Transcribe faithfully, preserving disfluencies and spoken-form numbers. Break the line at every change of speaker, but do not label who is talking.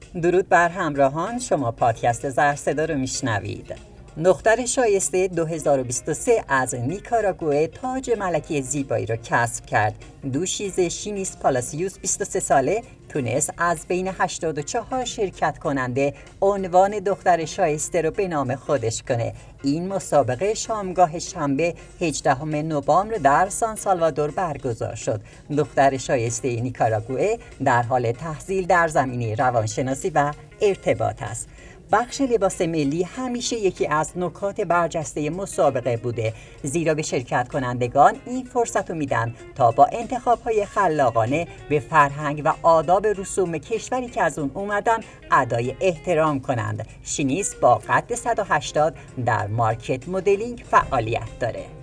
درود بر همراهان، شما پادکست زر صدا رو میشنوید. دختر شایسته دو هزار و بیست و سه از نیکاراگوئه تاج ملکی زیبایی را کسب کرد. دوشیزه شینیس پالاسیوس بیست و سه ساله تونست از بین هشتاد و چهار شرکت کننده عنوان دختر شایسته رو به نام خودش کنه. این مسابقه شامگاه شنبه هجدهم نوامبر در سان سالوادور برگزار شد. دختر شایسته نیکاراگوئه در حال تحصیل در زمینه روانشناسی و ارتباط است. بخش لباس ملی همیشه یکی از نکات برجسته مسابقه بوده، زیرا به شرکت کنندگان این فرصت رو میدن تا با انتخاب‌های خلاقانه به فرهنگ و آداب رسوم کشوری که از اون اومدن ادای احترام کنند. شینیس با قد صد و هشتاد در مارکت مدلینگ فعالیت داره.